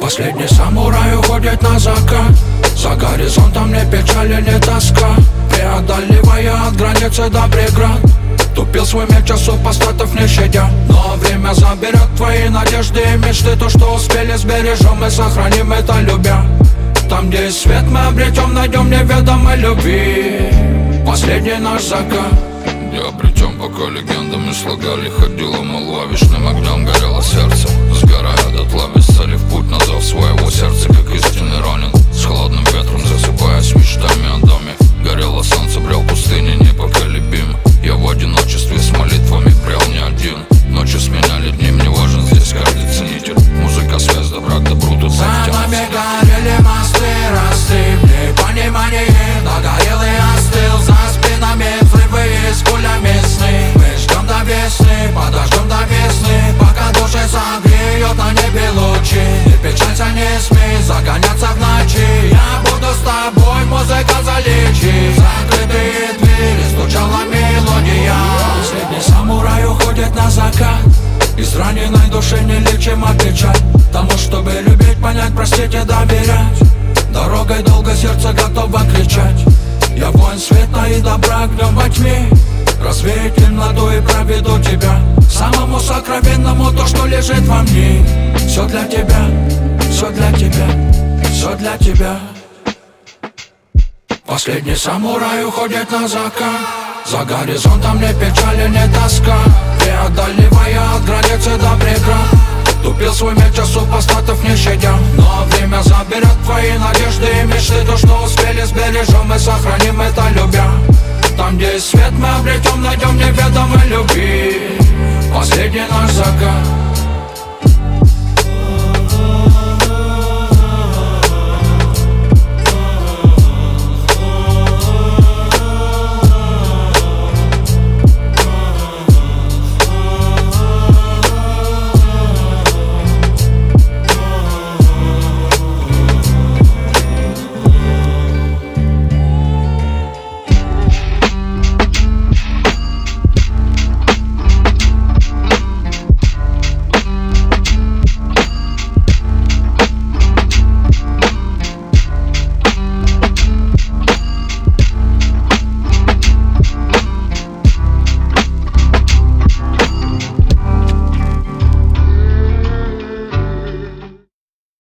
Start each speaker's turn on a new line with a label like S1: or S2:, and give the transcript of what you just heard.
S1: Последний самурай уходит на закат. За горизонтом ни печали, ни тоска, преодолевая от границы до преград. Тупил свой меч, а супостатов не щадя. Но время заберет твои надежды и мечты. То, что успели, сбережем и сохраним это любя. Там, где есть свет, мы обретем, найдем неведомой любви. Последний наш закат.
S2: Где обретем, пока легендами слагали. Ходила молва, вечным огнем горело сердце. Сгорая дотла, без цели в путь на зов своего сердца. Как истинный ранен, с холодным ветром засыпаясь мечтами о доме. Горело солнце, брел пустыни непоколебим. Я в одиночестве с молитвами брел не один. Ночи сменяли дни, мне важен здесь каждый ценитель. Музыка, связь, добра к добру тут
S1: за нами горели мосты, расстыли понимание, догорел и остыл. За спинами взрывы с пулями сны. Мы ждем до весны, подождем до весны, пока души согреют на небе лучи. Не печалься, не смей загоняться в ночи. Я буду с тобой, музыка залечит. Закрытые двери стучала мелодия. Последний самурай уходит на закат. Из раненой души нелечима печаль. Тому, чтобы любить, понять, простить и доверять. Дорогой долго сердце готово кричать. Я воин света и добра огнем во тьме. Развею темноту и проведу тебя к самому сокровенному, то, что лежит во мне. Все для тебя, все для тебя, все для тебя. Последний самурай уходит на закат. За горизонтом ни печали, ни тоска, преодолевая от границы до преград. Тупил свой меч, а супостатов не щадя. Но время заберет твои надежды и мечты. То, что успели, сбережем и сохраним это любя. Там, где есть свет, мы обретем, найдем неведомой любви. Последний наш закат.